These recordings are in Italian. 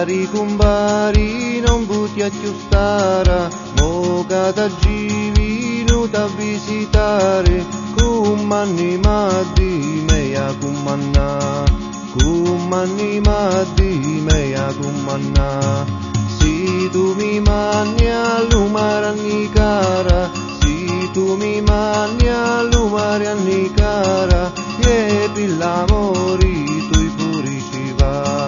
Cari compari, non puti aggiustare, mo che t'aggi venuto a visitare, come animati meia cumanna, come animati meia cumanna. Se tu mi manni all'umare anni cara, se tu mi manni all'umare anni cara, e per l'amore tu pure ci va,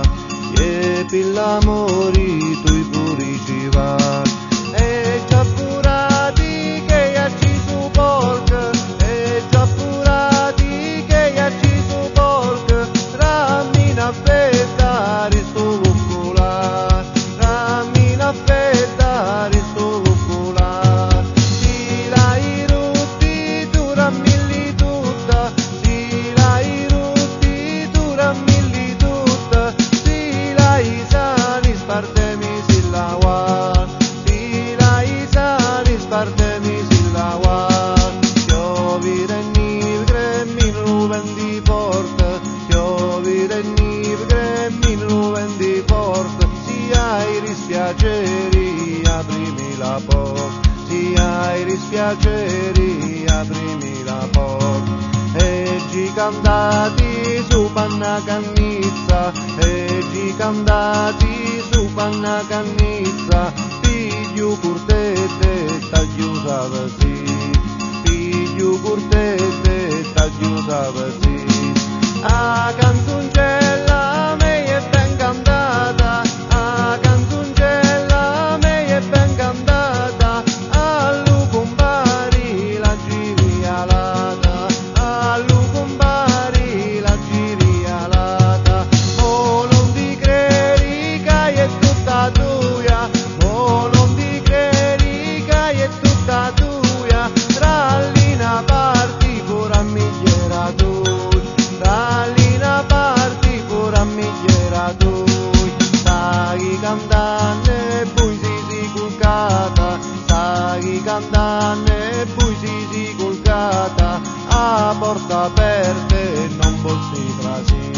e per l'amore tu pure ci va. E già purati che ya ci su porca, e già purati che ya ci su porca, rammina aspettare sto coccola, rammina aspettare sto coccola. Si l'hai rutti tu rammilli tutta, si l'hai rutti tu rammilli tutta, si l'hai sani spartemi si la war, si l'hai sani spartemi si la war. Piovere nivre min lo vendi forte, piovere nivre min lo vendi forte, si hai dispiaceri aprimi la porta, si hai dispiaceri aprimi la porta. E ci cantati su panna cannizza, e ci cantati su panna cannizza, figlio curtete t'aggiusa così, figlio curtete t'aggiusa così. A canzoncella me è ben cantata, a canzoncella me è ben cantata, allu compari la girialata, allu compari la girialata. Oh non ti credi che è tutta tua, oh non ti credi che è tutta tua, rallina parti pure a migliera tu, rallina parti pure a migliera tu. Stai cantando e poi si colcata, stai cantando e poi si colcata, a porta aperta e non posso trasì,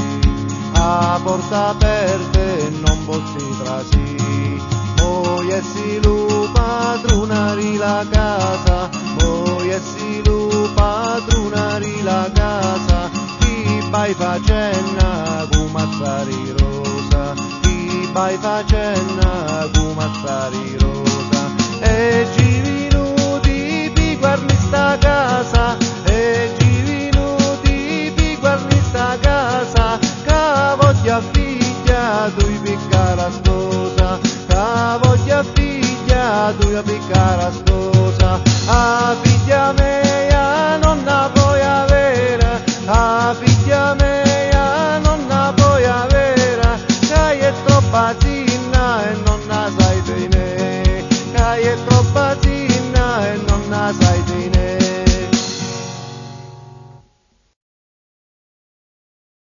a porta aperta e non posso trasì. Poi essi lu padronari la casa, poi essi lu padronari la casa, chi vai facendo come azzari rosa, chi vai facendo come azzari rosa. E ci venuti di guardi sta casa, e ci venuti di guardi sta casa, che voglia figlia tu piccare sposa, che voglia figlia tu piccare sposa.